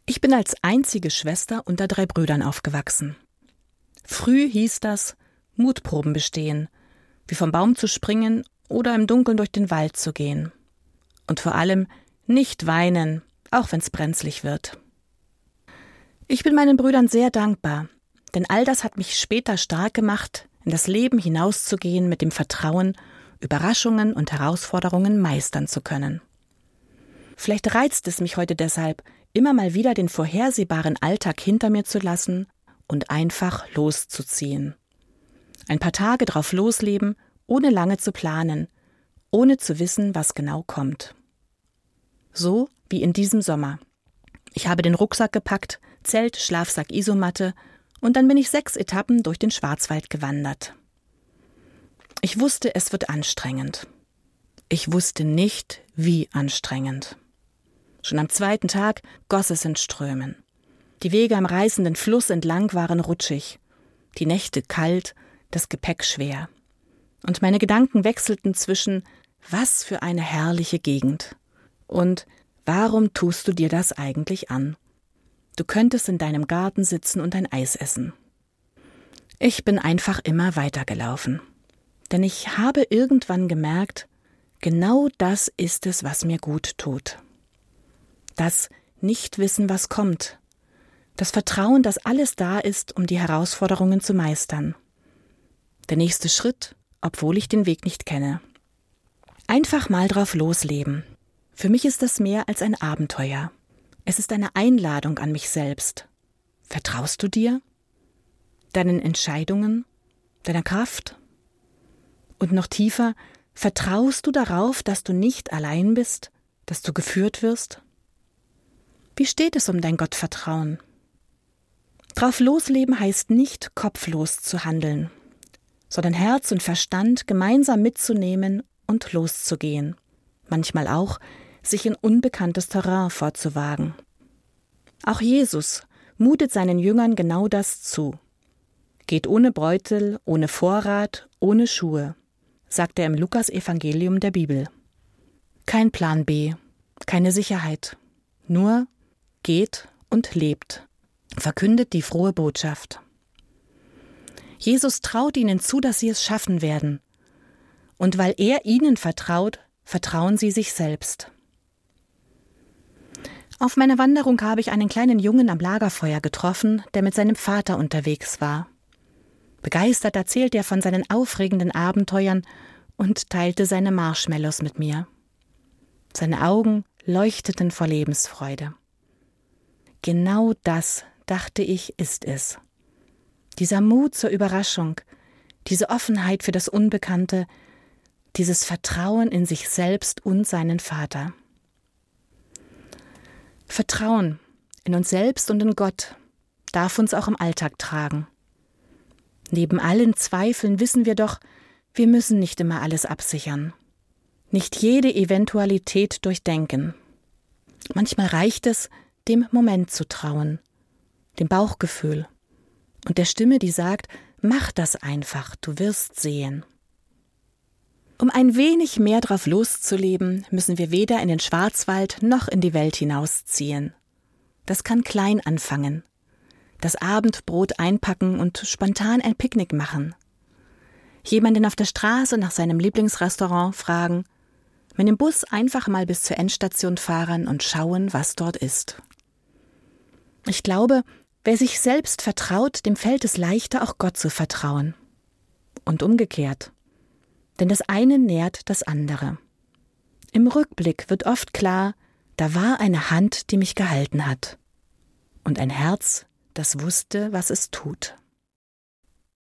Ich bin als einzige Schwester unter 3 Brüdern aufgewachsen. Früh hieß das Mutproben bestehen, wie vom Baum zu springen oder im Dunkeln durch den Wald zu gehen. Und vor allem nicht weinen, auch wenn's brenzlig wird. Ich bin meinen Brüdern sehr dankbar, denn all das hat mich später stark gemacht, in das Leben hinauszugehen mit dem Vertrauen, Überraschungen und Herausforderungen meistern zu können. Vielleicht reizt es mich heute deshalb, immer mal wieder den vorhersehbaren Alltag hinter mir zu lassen und einfach loszuziehen. Ein paar Tage drauf losleben, ohne lange zu planen, ohne zu wissen, was genau kommt. So wie in diesem Sommer. Ich habe den Rucksack gepackt, Zelt, Schlafsack, Isomatte und dann bin ich 6 Etappen durch den Schwarzwald gewandert. Ich wusste, es wird anstrengend. Ich wusste nicht, wie anstrengend. Schon am 2. Tag goss es in Strömen. Die Wege am reißenden Fluss entlang waren rutschig, die Nächte kalt, das Gepäck schwer. Und meine Gedanken wechselten zwischen »Was für eine herrliche Gegend« und »Warum tust du dir das eigentlich an? Du könntest in deinem Garten sitzen und ein Eis essen.« Ich bin einfach immer weitergelaufen. Denn ich habe irgendwann gemerkt, genau das ist es, was mir gut tut. Das Nichtwissen, was kommt. Das Vertrauen, dass alles da ist, um die Herausforderungen zu meistern. Der nächste Schritt, obwohl ich den Weg nicht kenne. Einfach mal drauf losleben. Für mich ist das mehr als ein Abenteuer. Es ist eine Einladung an mich selbst. Vertraust du dir? Deinen Entscheidungen? Deiner Kraft? Und noch tiefer, vertraust du darauf, dass du nicht allein bist, dass du geführt wirst? Wie steht es um dein Gottvertrauen? Drauf losleben heißt nicht, kopflos zu handeln, sondern Herz und Verstand gemeinsam mitzunehmen und loszugehen. Manchmal auch, sich in unbekanntes Terrain vorzuwagen. Auch Jesus mutet seinen Jüngern genau das zu. Geht ohne Beutel, ohne Vorrat, ohne Schuhe, sagt er im Lukas-Evangelium der Bibel. Kein Plan B, keine Sicherheit, nur geht und lebt, verkündet die frohe Botschaft. Jesus traut ihnen zu, dass sie es schaffen werden. Und weil er ihnen vertraut, vertrauen sie sich selbst. Auf meiner Wanderung habe ich einen kleinen Jungen am Lagerfeuer getroffen, der mit seinem Vater unterwegs war. Begeistert erzählt er von seinen aufregenden Abenteuern und teilte seine Marshmallows mit mir. Seine Augen leuchteten vor Lebensfreude. Genau das, dachte ich, ist es. Dieser Mut zur Überraschung, diese Offenheit für das Unbekannte, dieses Vertrauen in sich selbst und seinen Vater. Vertrauen in uns selbst und in Gott darf uns auch im Alltag tragen. Neben allen Zweifeln wissen wir doch, wir müssen nicht immer alles absichern, nicht jede Eventualität durchdenken. Manchmal reicht es, dem Moment zu trauen, dem Bauchgefühl und der Stimme, die sagt, mach das einfach, du wirst sehen. Um ein wenig mehr drauf loszuleben, müssen wir weder in den Schwarzwald noch in die Welt hinausziehen. Das kann klein anfangen. Das Abendbrot einpacken und spontan ein Picknick machen. Jemanden auf der Straße nach seinem Lieblingsrestaurant fragen, mit dem Bus einfach mal bis zur Endstation fahren und schauen, was dort ist. Ich glaube, wer sich selbst vertraut, dem fällt es leichter, auch Gott zu vertrauen. Und umgekehrt. Denn das eine nährt das andere. Im Rückblick wird oft klar, da war eine Hand, die mich gehalten hat. Und ein Herz, das wusste, was es tut.